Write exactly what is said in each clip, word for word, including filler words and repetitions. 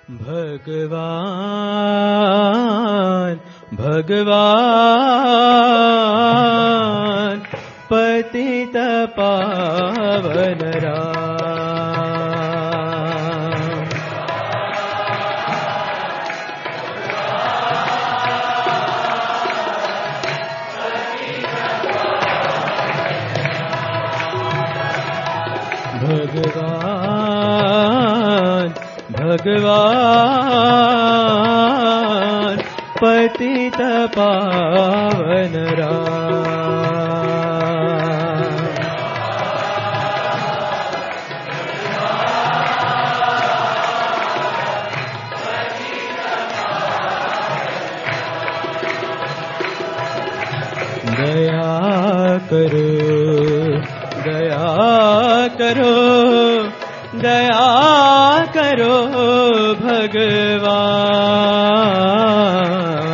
भगवान भगवान पतित पावन राम। भगवान भगवान पतित पावन राम। दया करो दया करो दया करो भगवान।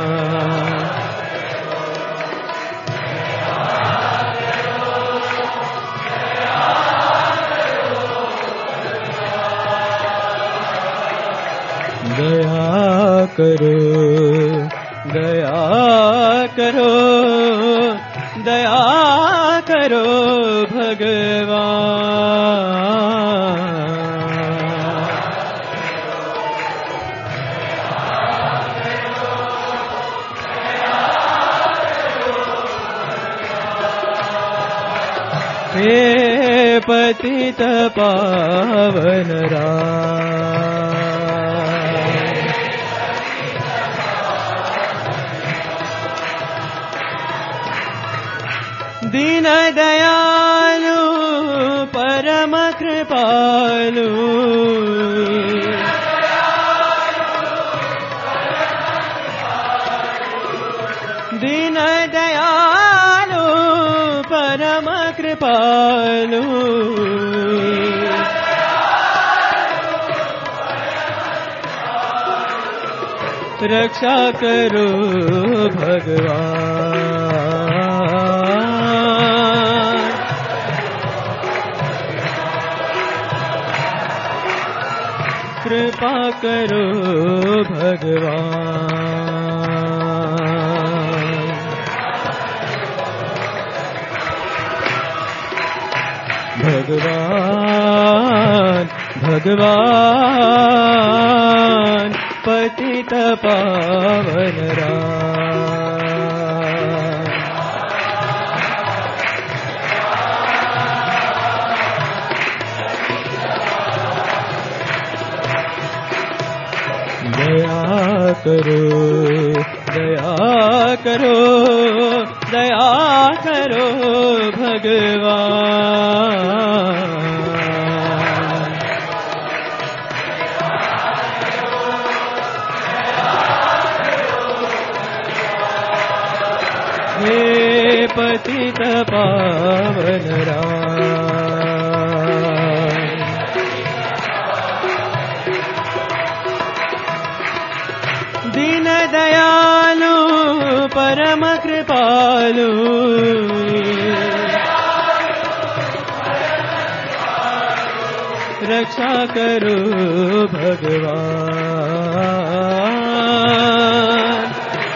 दया करो दया करो दया करो भगवान। हे पतित पावन राम। दीन दयालु परम कृपालु दीन दयालु परम कृपालु रक्षा करो भगवान। कृपा करो भगवान। भगवान भगवान पतित पावन राम। दया करो दया करो दया करो भगवान। हे पतित पावन राम। दीन दयालु परम कृपालु रक्षा करो भगवान।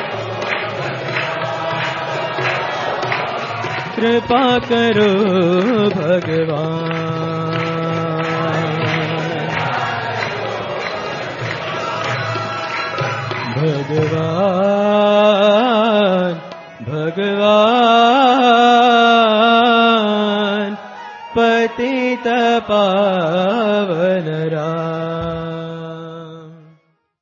कृपा करो भगवान। भगवान भगवान पतित पावन राम।